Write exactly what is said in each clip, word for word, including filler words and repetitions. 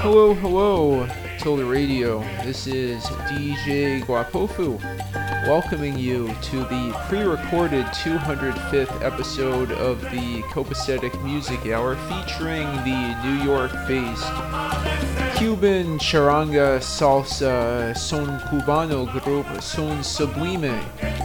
Hello, hello, Tilda Radio. This is D J Guapofu, welcoming you to the pre-recorded two hundred fifth episode of the Copacetic Music Hour, featuring the New York-based Cuban charanga salsa son cubano group Son Sublime.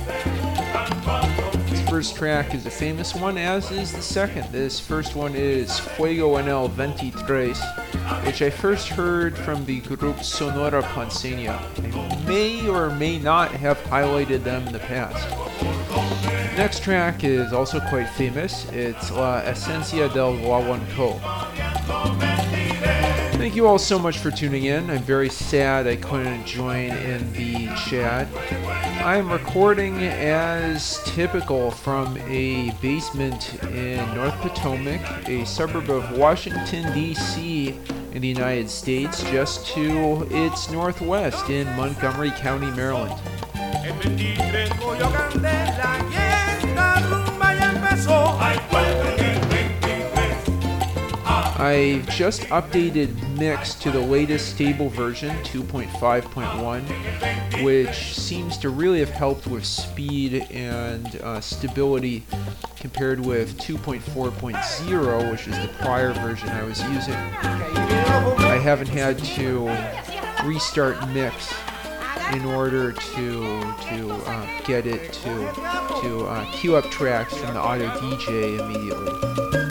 This first track is a famous one, as is the second. This first one is Fuego en el veintitrés, which I first heard from the group Sonora Ponceña. I may or may not have highlighted them in the past. Next track is also quite famous. It's La Esencia del Guaguancó. Thank you all so much for tuning in. I'm very sad I couldn't join in the chat. I'm recording as typical from a basement in North Potomac, a suburb of Washington, D C in the United States, just to its northwest in Montgomery County, Maryland. I've just updated Mix to the latest stable version, two point five point one, which seems to really have helped with speed and uh, stability compared with two point four point oh, which is the prior version I was using. I haven't had to restart Mix in order to to uh, get it to to uh, queue up tracks from the Auto D J immediately.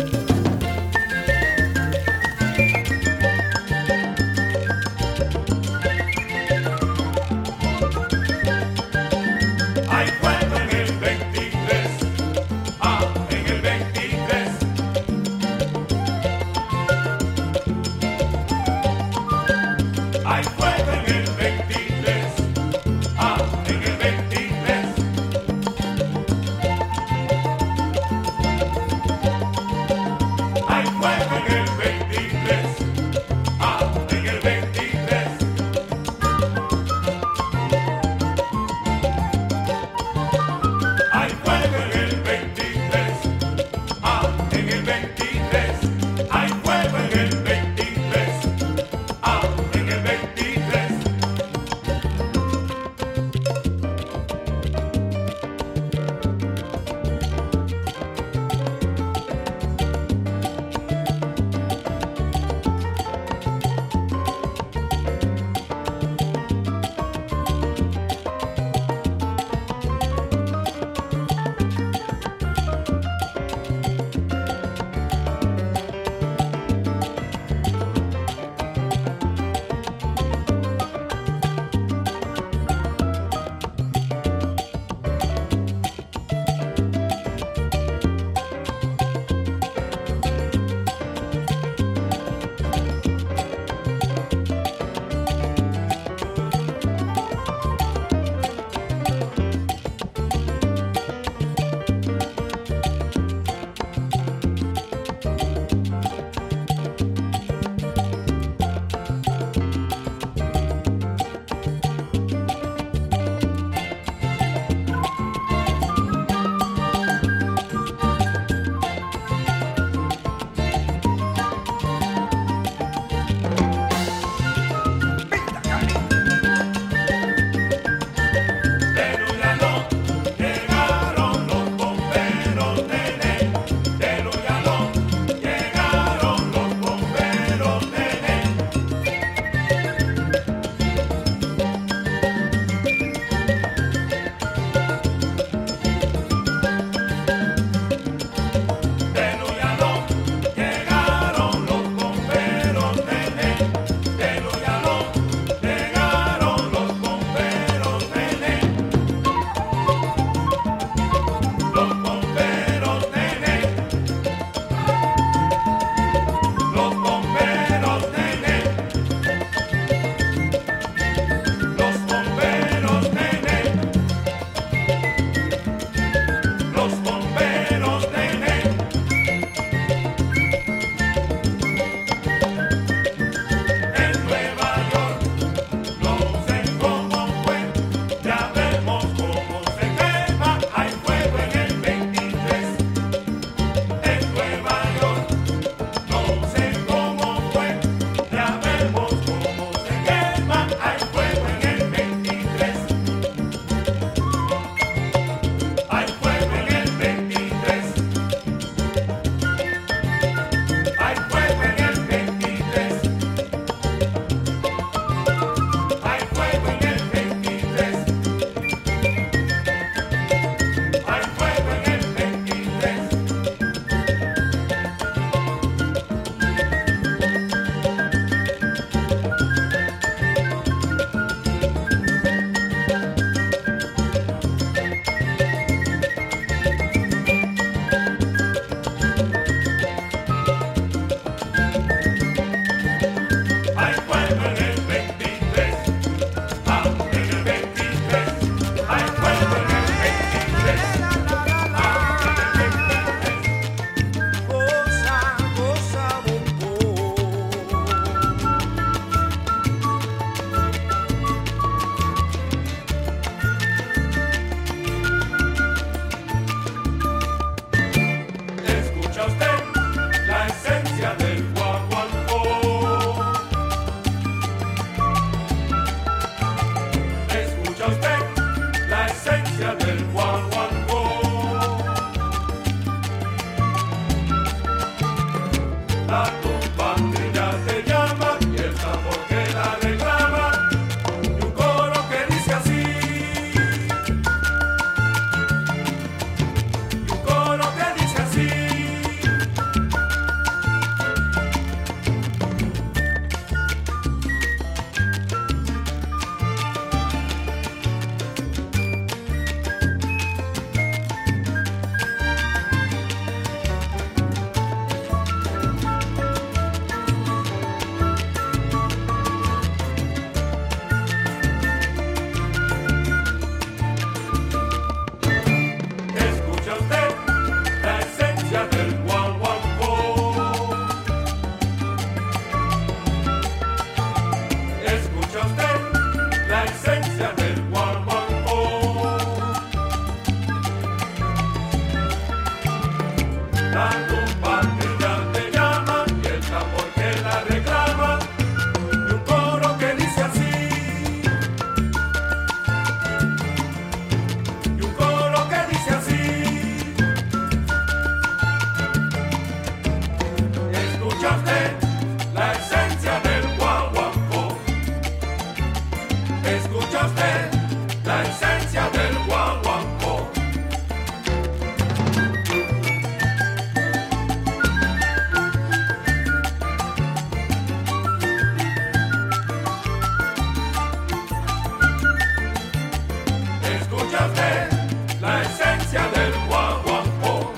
Hay fuego en el veintitrés, ah, en el veintitrés. la reclama y un coro que dice así. Y un coro que dice así. Escucha usted la esencia del guaguancó. Escucha usted la esencia del guaguancó. Escucha usted la esencia del guaguancó.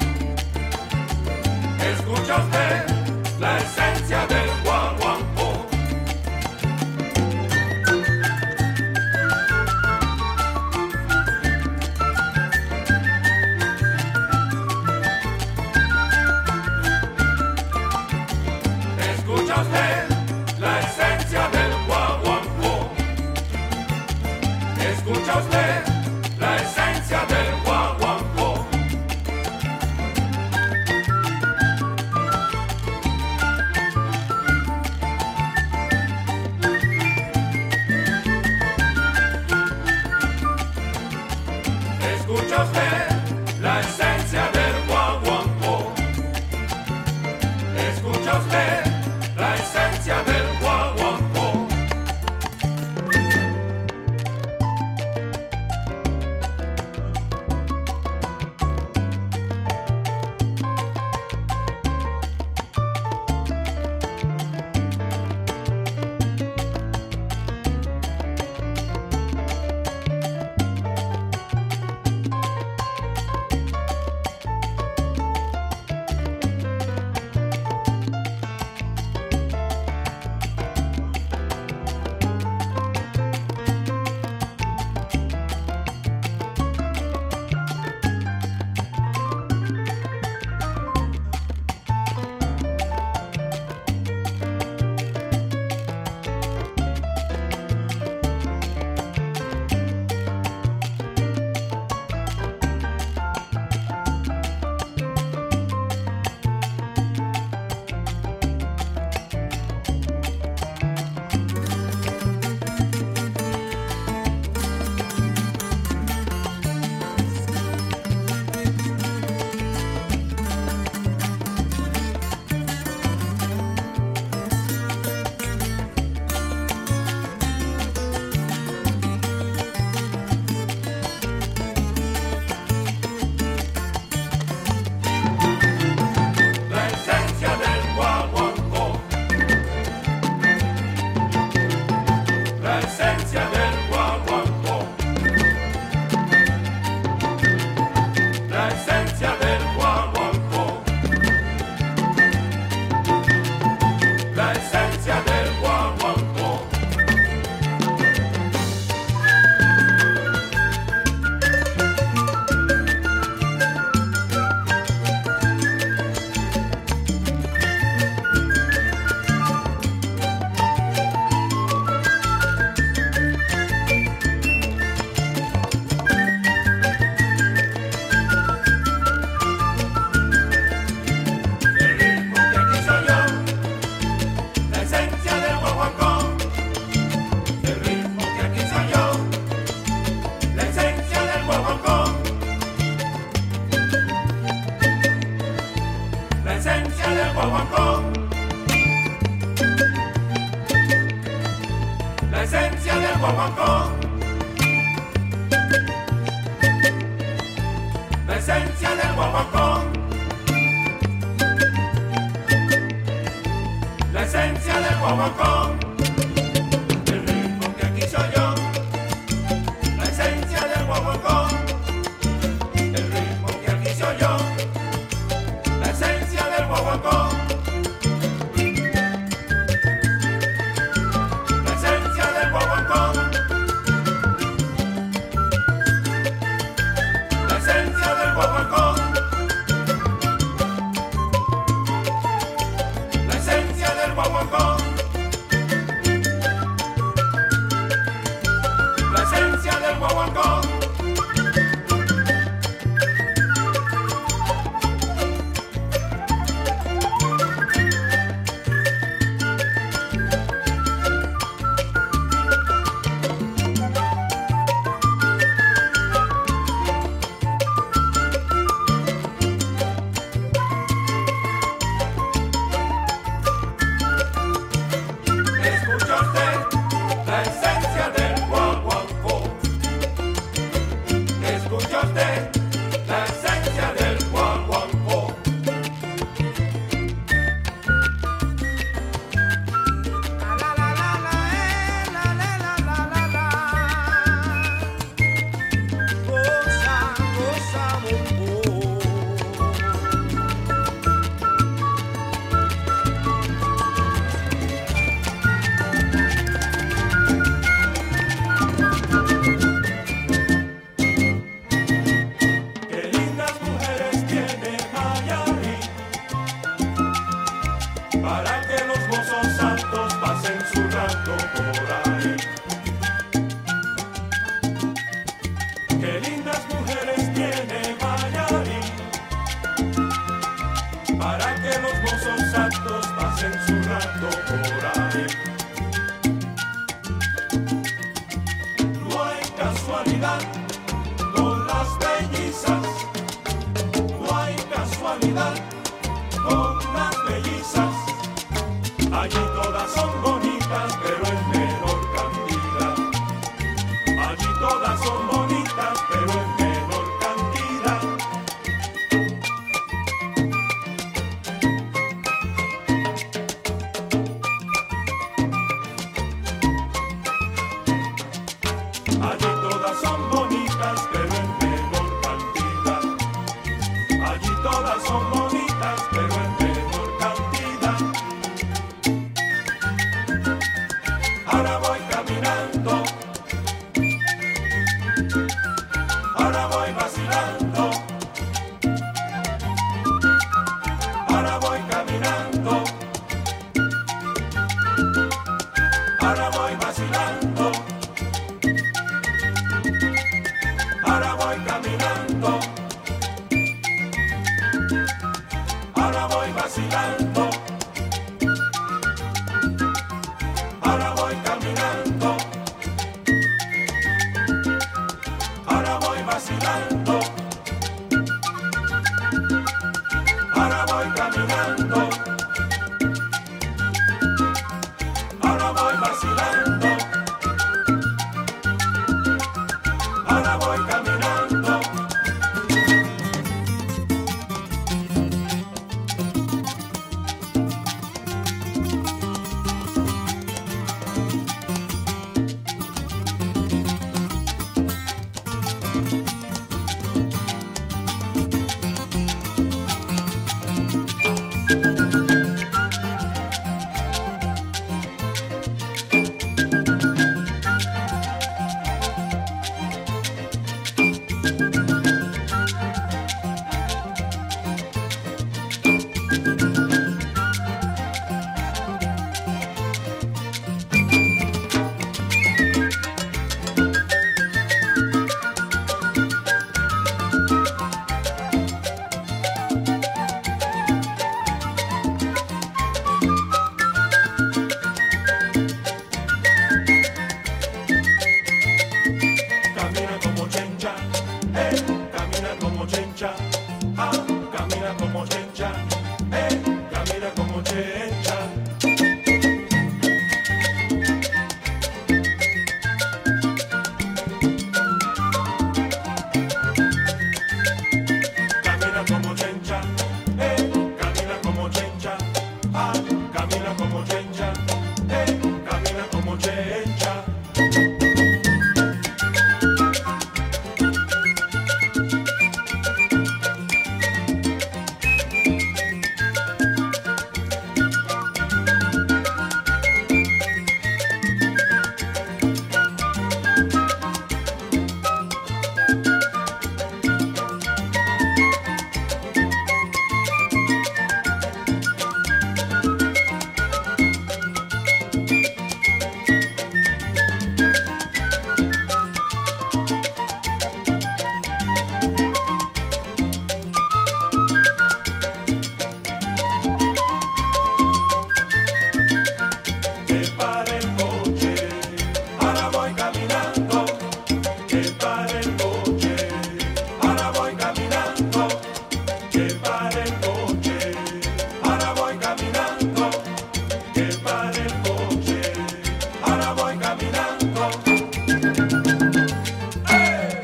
Escucha usted la esencia del guaguancó. Escucha usted la esencia del guaguancó. Escucha usted la esencia del guaguancó. Escucha usted la esencia del guaguancó. Escucha usted la esencia del guaguancó. La esencia del guaguancó. La esencia del guaguancó. La esencia del guaguancó. La esencia del guaguancó. El ritmo que aquí soy yo, la esencia del guaguancó. El ritmo que aquí soy yo, la esencia del guaguancó. La esencia del guaguancó. La esencia del guaguancó. La esencia del guaguancó. La esencia del guaguancó. El ritmo que aquí soy yo, la esencia del guaguancó. El ritmo que aquí soy yo, la esencia del guaguancó. La esencia del guaguancó. La esencia del guaguancó. La esencia del guaguancó. hay. No hay casualidad con las bellizas, no hay casualidad con las bellizas. Allí todas son bonitas, pero en menor cantidad. Allí todas son bonitas, pero en menor cantidad. Allí todas son bonitas, pero en menor cantidad. Allí todas son bonitas, pero en menor cantidad. Ahora voy caminando, ahora voy vacilando, ahora voy caminando, ahora voy vacilando, ahora voy caminando, ahora voy vacilando, ahora voy caminando, ahora voy vacilando, ahora voy caminando, ahora voy vacilando, ahora voy caminando. Camina como chencha, eh, camina como chencha, ah, camina como chencha, eh, camina como chencha. Camina como chencha, eh, camina como chencha, ah, camina como chencha, eh, camina como chencha. Que pare el coche, ahora voy caminando. Que pare el coche, ahora voy caminando. Que pare el coche, ahora voy caminando. Que pare el coche, ahora voy caminando. ¡Eh!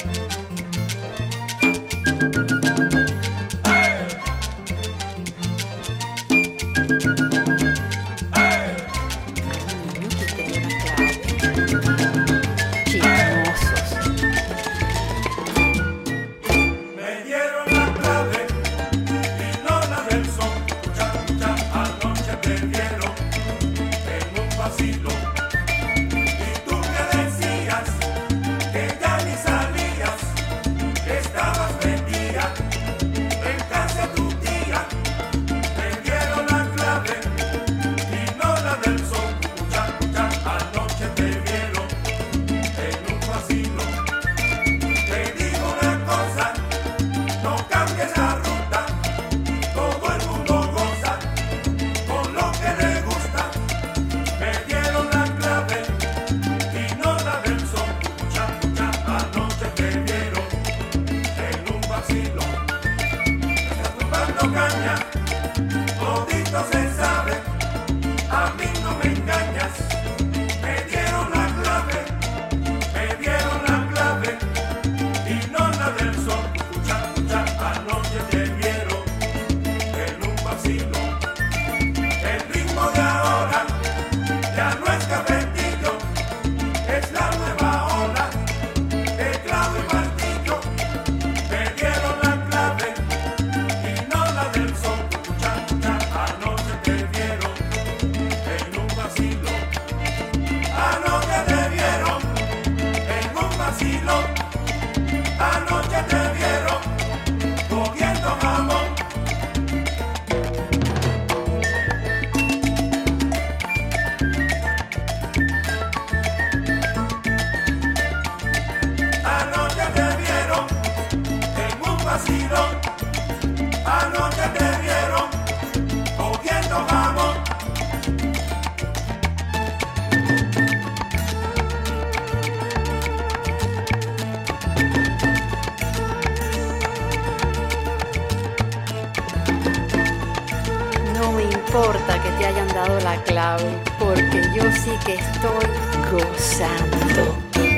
¡Eh! ¡Eh! Me dieron la clave y no la del sol. Mucha, mucha, anoche te vieron en un vacilo. Y tú que decías que ya ni salías, que estabas metida en casa de tu tía. Me dieron la clave y no la del sol. Mucha, mucha, anoche te vieron en un vacilo. Te digo una cosa, no cambies la ruta, todo el mundo goza con lo que le gusta. vacilón, anoche te vieron cogiendo jamón. Anoche te vieron en un vacilón, anoche te vieron cogiendo jamón. No me importa que te hayan dado la clave, porque yo sí que estoy gozando.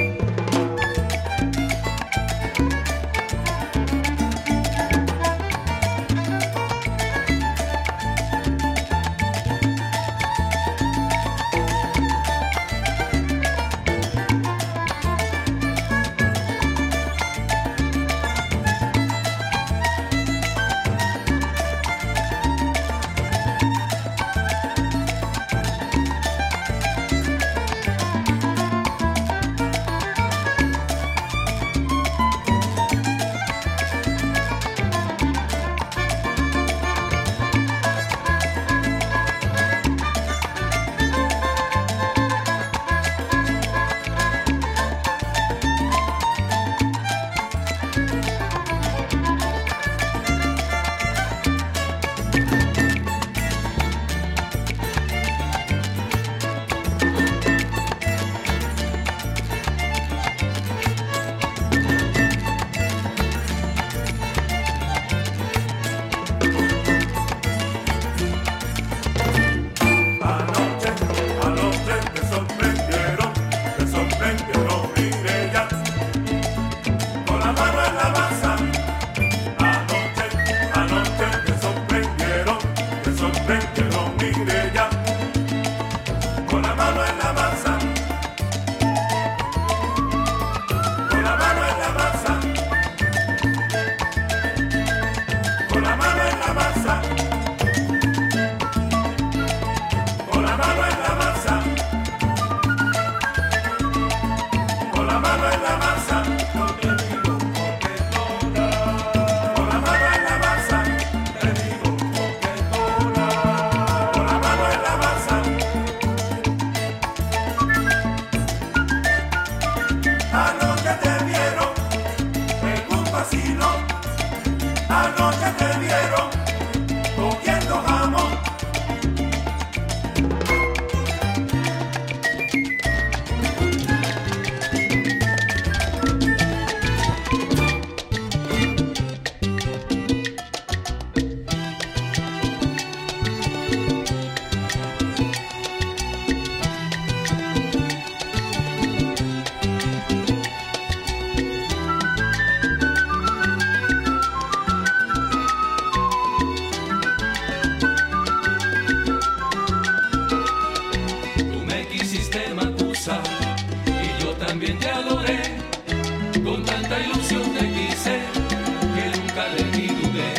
Anoche te vieron cogiendo jamón. Y yo también te adoré, con tanta ilusión te quise, que nunca de ti dudé.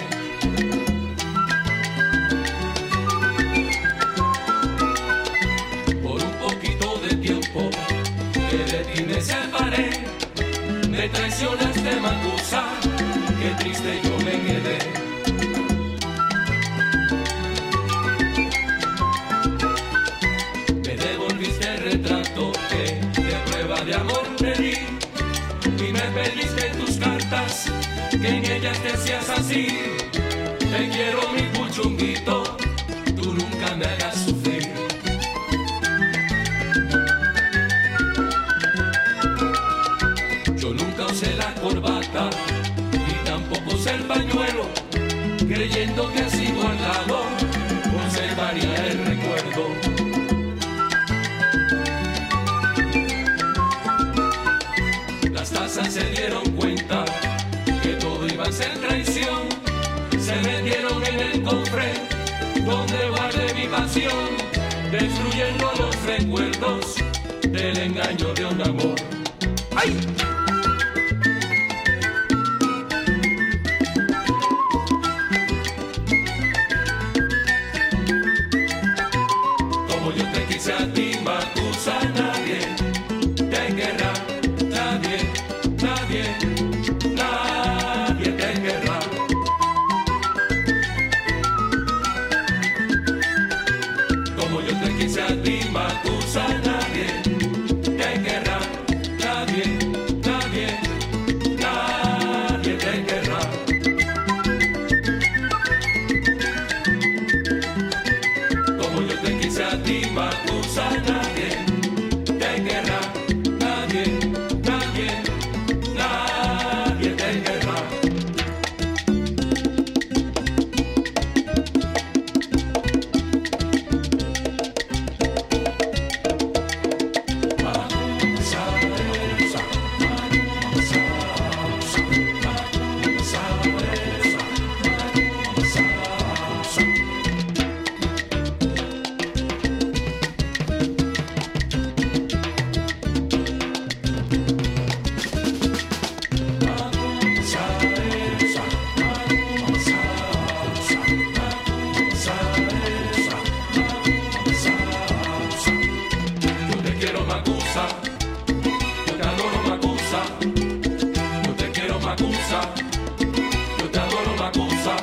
Por un poquito de tiempo que de ti me separé, me traicionaste, Macusa, qué triste yo me quedé. De amor te di y me pediste tus cartas, que en ellas decías así: te quiero mi puchunguito, tú nunca me hagas sufrir. Yo nunca usé la corbata y tampoco usé el pañuelo, creyendo que así guardado conservaría el recuerdo. Se dieron cuenta que todo iba a ser traición, se metieron en el cofre donde guardé mi pasión, destruyendo los recuerdos del engaño de un amor. ¡Ay! Como yo te quise a ti, Macusa, nadie te querrá, nadie acusa nadie, te querrá, nadie, nadie, nadie te querrá. Como yo te quise a ti, me acusa nadie, te querrá, nadie, nadie, nadie te querrá. Yo te quiero Macusa, yo te adoro Macusa, yo te quiero Macusa, yo te adoro Macusa.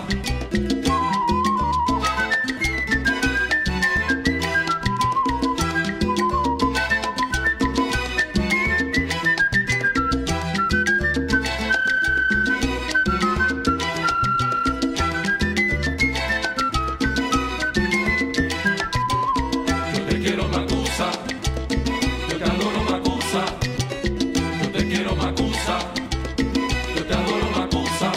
Yo te quiero Macusa, yo te adoro Macusa, yo te quiero Macusa, yo te adoro Macusa.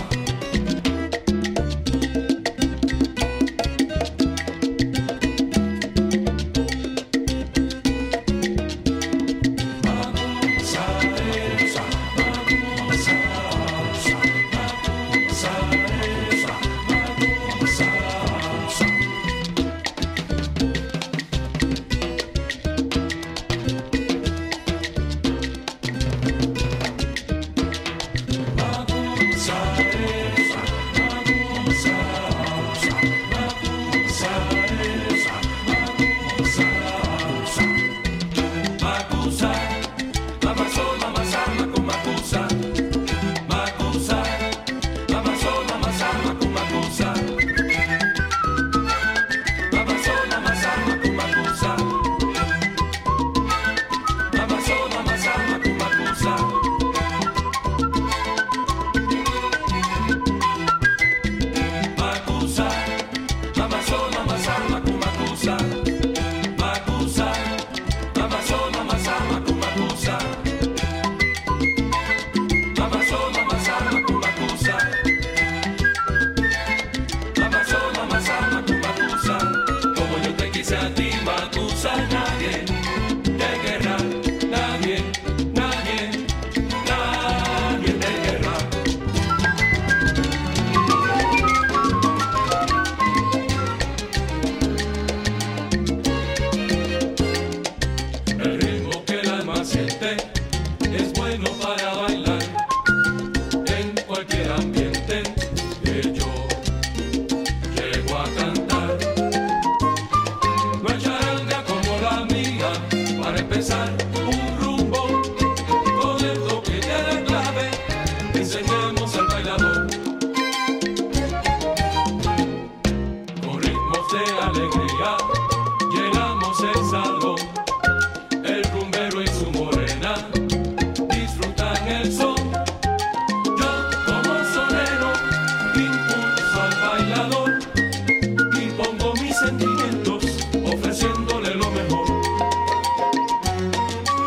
Macusa, Amazona, Mazama con Macusa. Macusa, Amazona, Mazama con Macusa. Amazona, Mazama con Macusa. Amazona, Mazama con Macusa. Macusa, Amazona, Mazama con Macusa. Macusa, Amazona, Mazama con Macusa. Amazona, Mazama con Macusa. Amazona, Mazama con Macusa. Como yo te quise a ti, Macusa, nadie te querrá, nadie, nadie, nadie te querrá. El ritmo que el alma siente es bueno para bailar en cualquier ambiente que yo llego a cantar. No hay charanga como la mía para empezar un rumbo con el toque de la clave. Enseñemos al bailador con ritmos de alegría. Llenamos el salón. El rumbero y su morena disfrutan el son. Yo como sonero impulso al bailador y pongo mis sentimientos ofreciéndole lo mejor.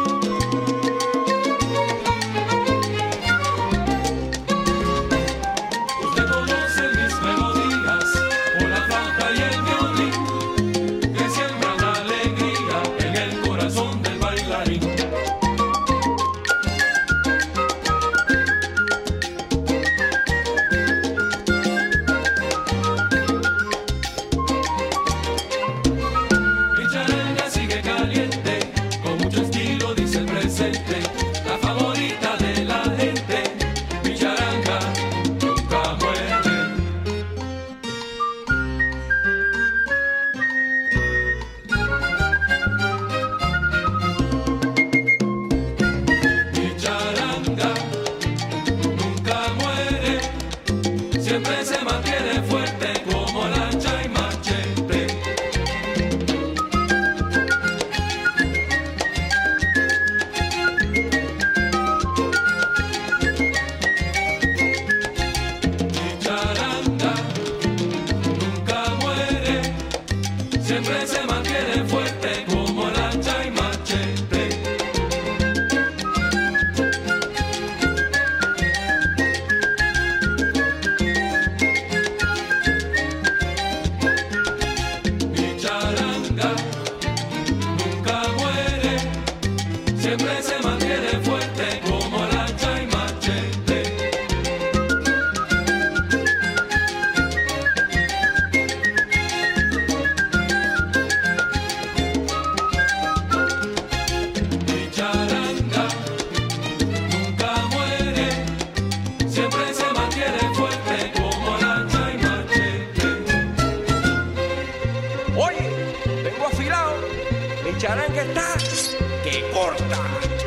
aprieta que corta.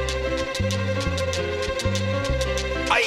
¡Ay!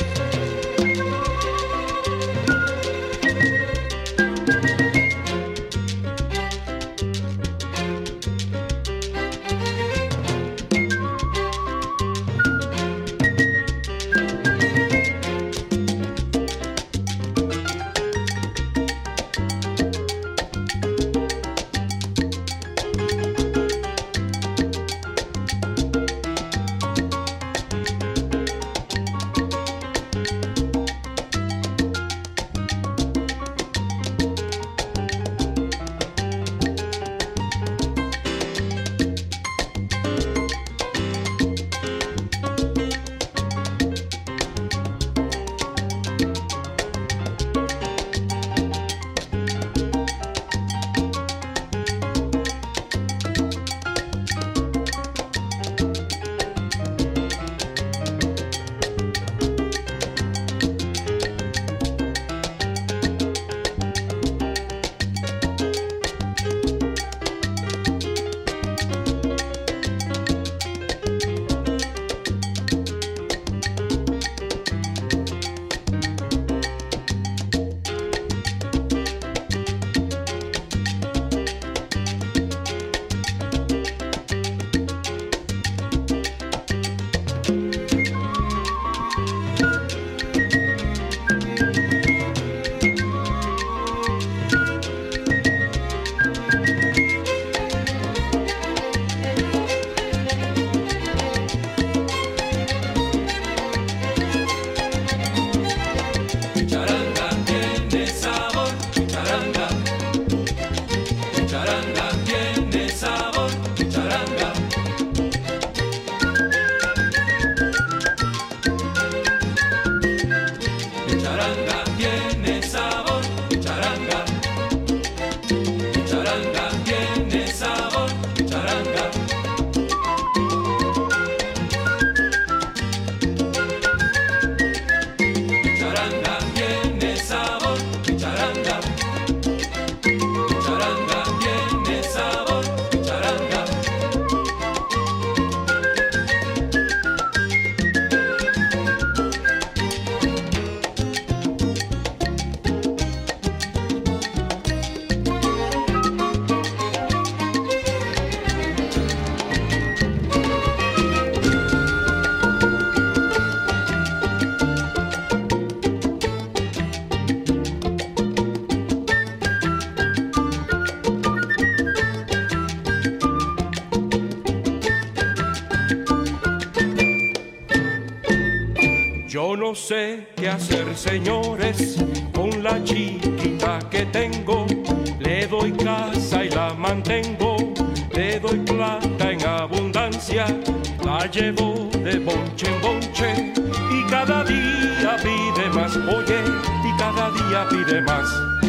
Yo no sé qué hacer, señores, con la chiquita que tengo. Le doy casa y la mantengo, le doy plata en abundancia, la llevo de bonche en bonche y cada día pide más, oye, y cada día pide más.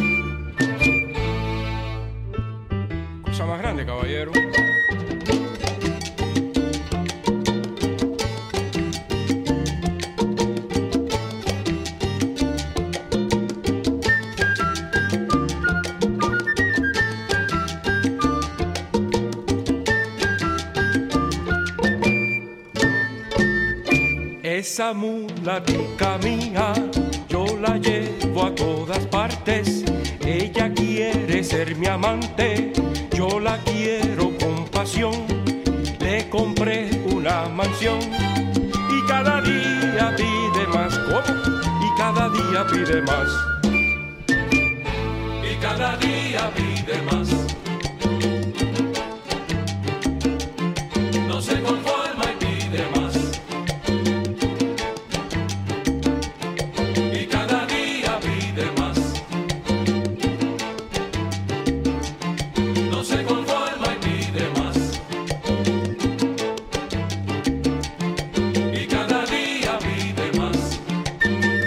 Cosa más grande, caballero. Esa mulatica mía, yo la llevo a todas partes. Ella quiere ser mi amante, yo la quiero con pasión. Le compré una mansión y cada día pide más. ¿Cómo? Y cada día pide más. Y cada día pide más. No se conforma y pide más.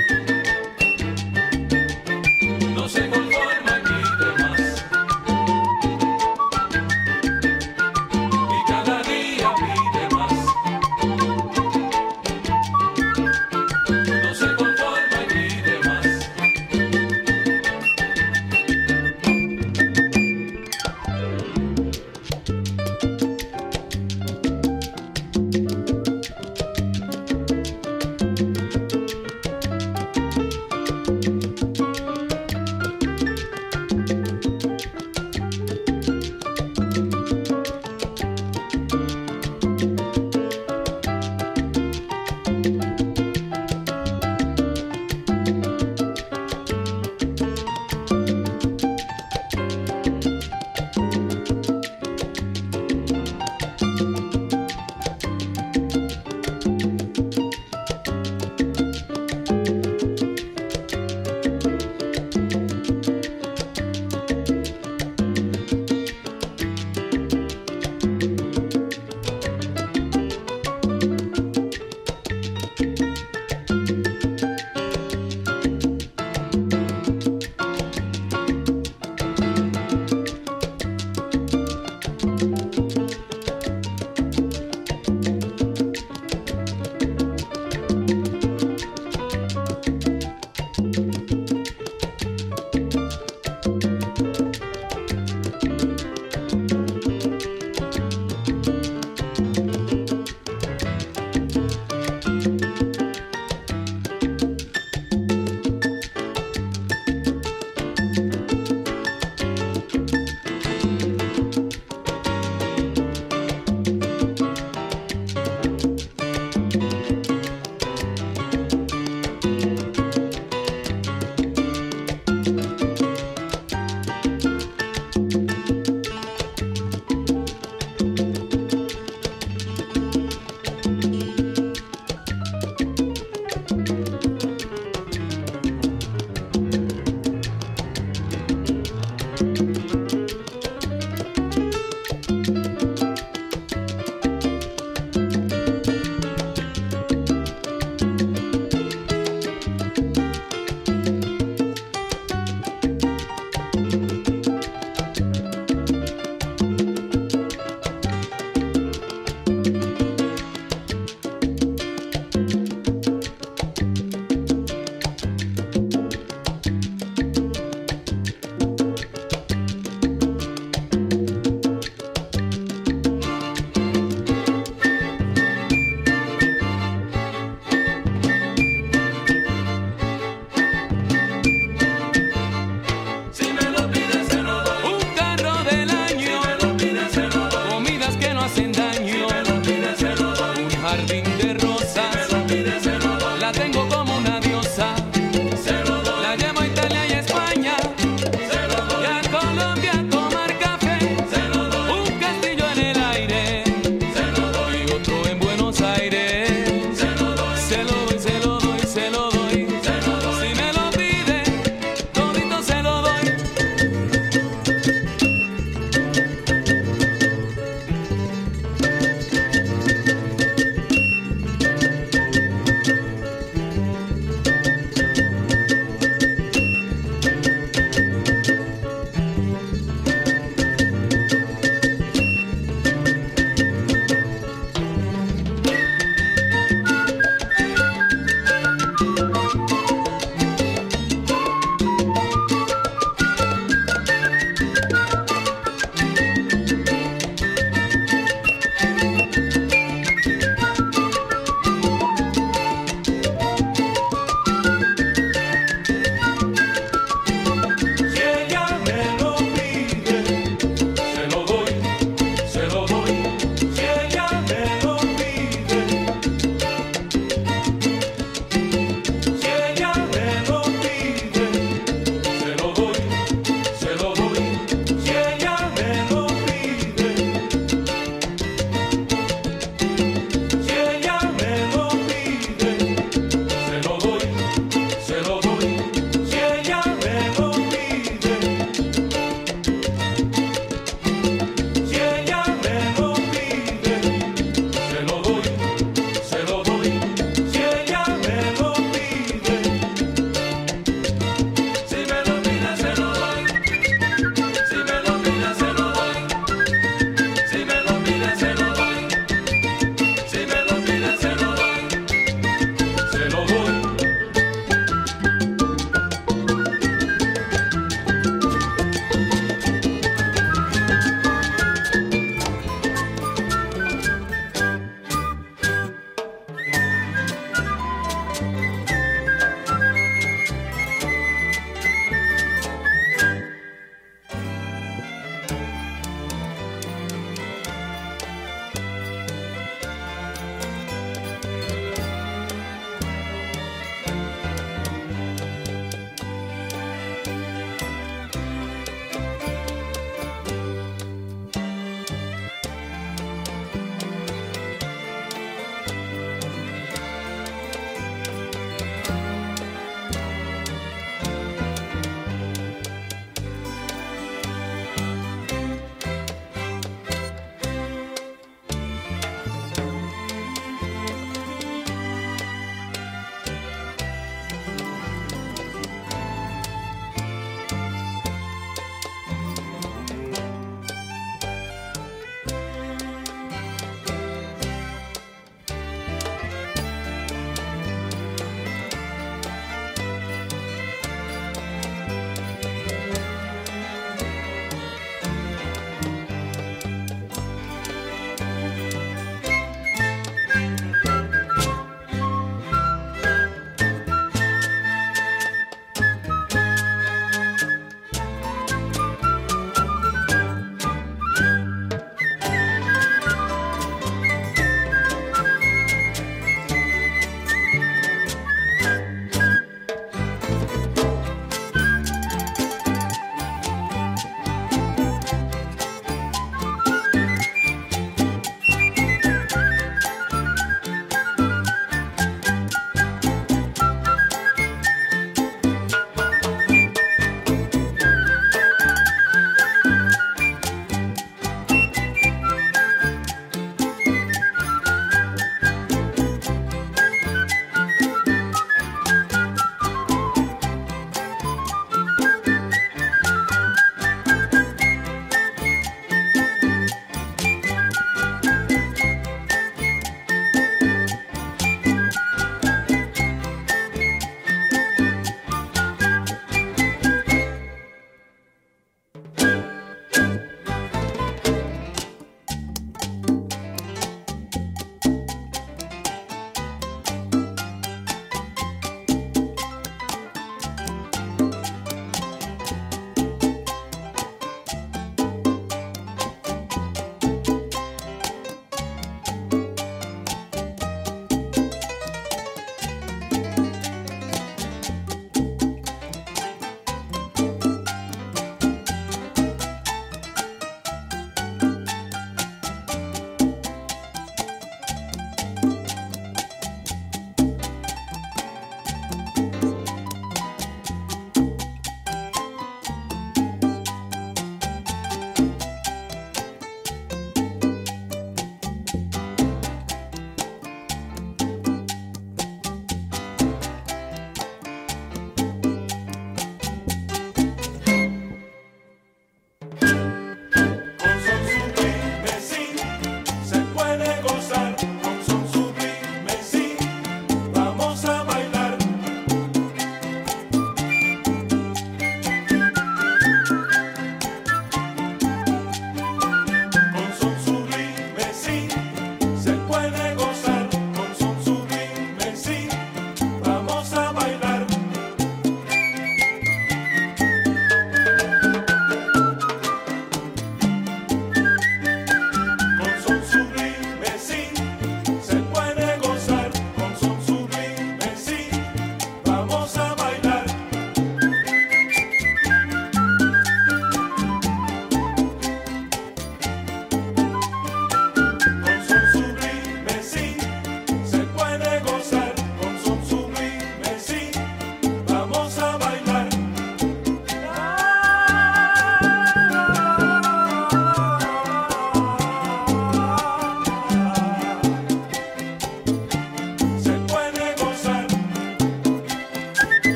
No se conforma y pide más.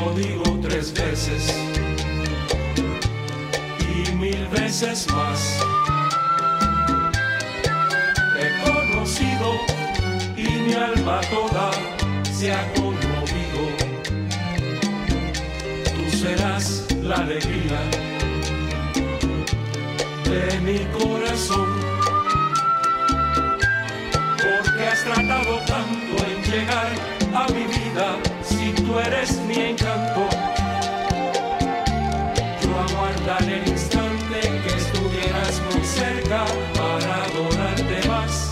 lo digo tres veces y mil veces más. Te he conocido y mi alma toda se ha conmovido. Tú serás la alegría de mi corazón, porque has tratado tanto en llegar a mi vida. Si tú eres mi encanto, yo aguardaré el instante que estuvieras muy cerca para adorarte más.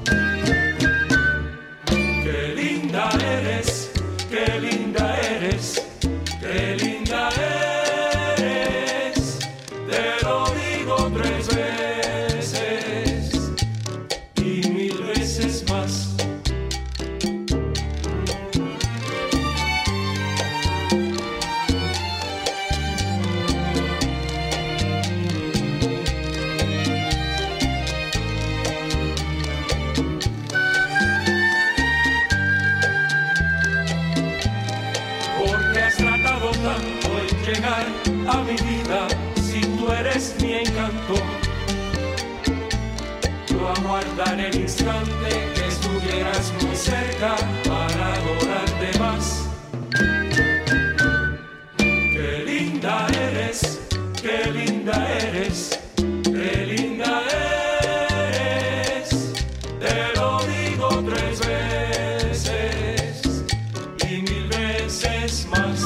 Qué linda eres, qué linda eres, qué linda eres. Te lo digo tres veces y mil veces más. Llegar a mi vida, si tú eres mi encanto, yo aguardaré el instante que estuvieras muy cerca para adorarte más. Qué linda eres, qué linda eres, qué linda eres. Te lo digo tres veces y mil veces más.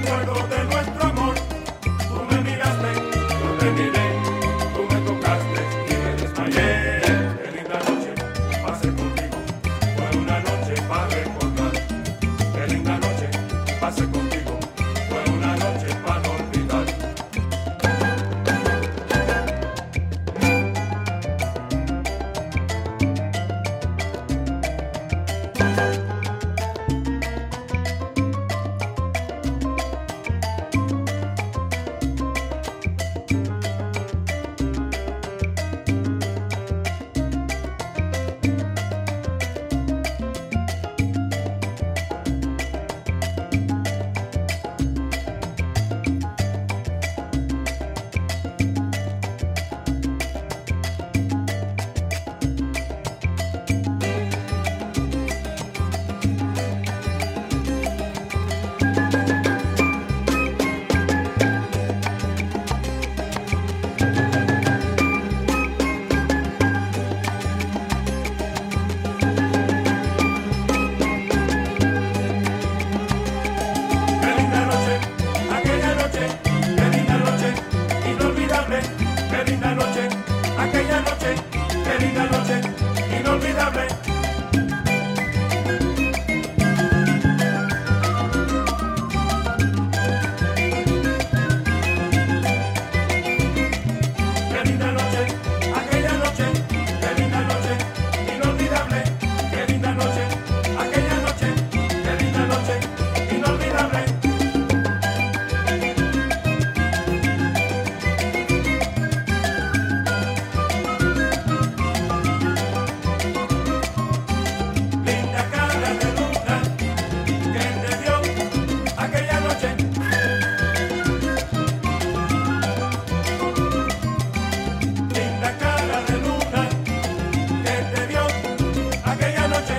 recuerdo de nuestro amor. Tú me miraste, yo te miré, tú me tocaste y me desmayé. Qué linda noche pasé contigo, fue una noche para recordar. Qué linda noche pasé contigo, fue una noche para no olvidar. Qué linda noche, aquella noche, qué linda noche, inolvidable. Qué linda noche, aquella noche, qué linda noche, inolvidable. Qué linda noche, aquella noche, qué linda noche, inolvidable. Qué linda noche, aquella noche, qué linda noche, inolvidable. Linda cara de luna que te dio aquella noche. Linda cara de luna que te dio aquella noche.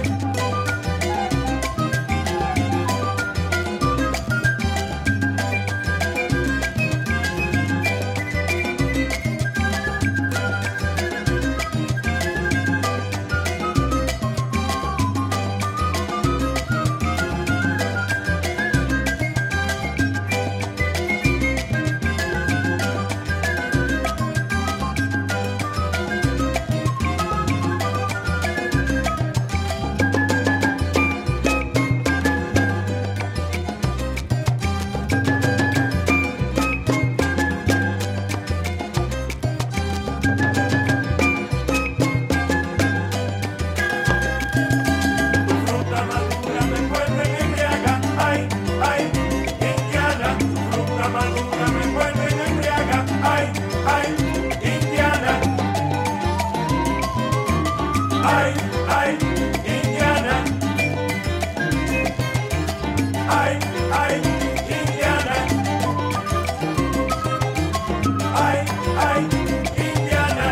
Tu fruta madura me envuelve y me embriaga. Ay, ay, Indiana. Tu fruta madura me envuelve y me embriaga. Ay, ay, Indiana. Ay, ay, Indiana. Ay, ay, Indiana. Ay, ay, Indiana.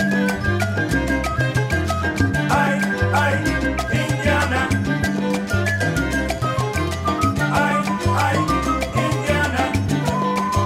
Ay, ay, Indiana. Ay, ay, Indiana.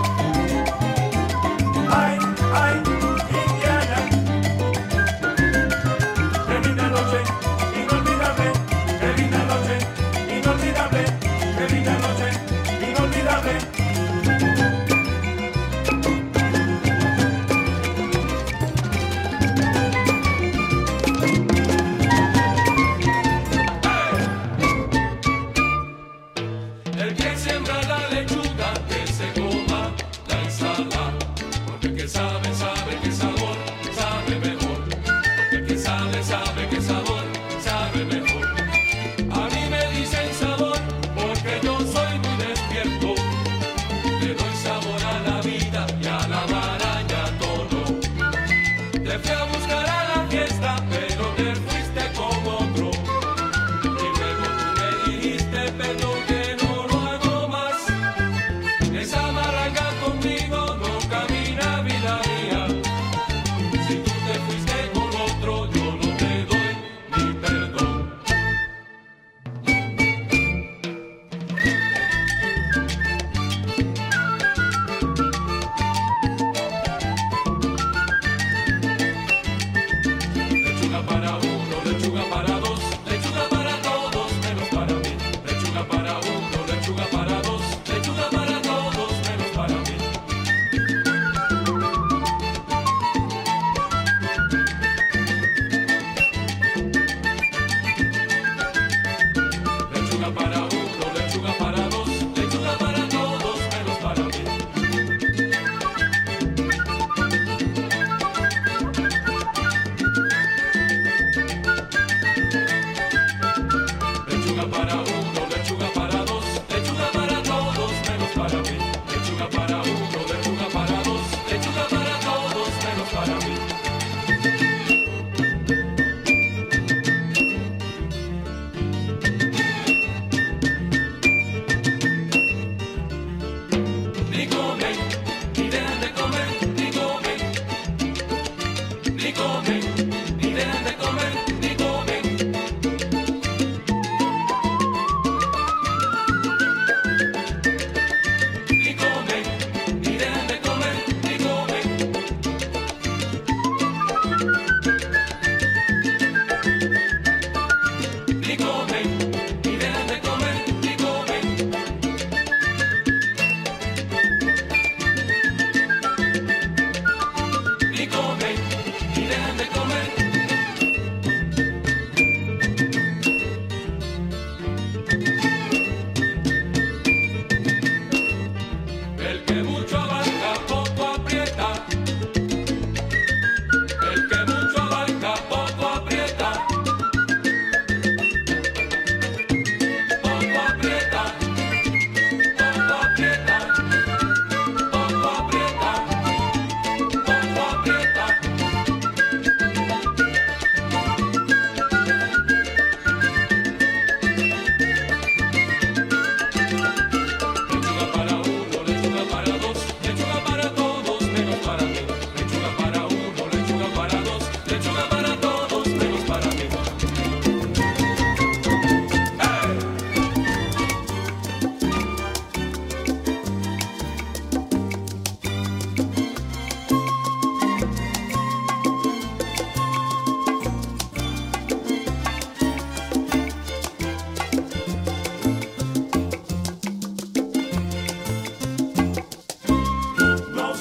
ni comen.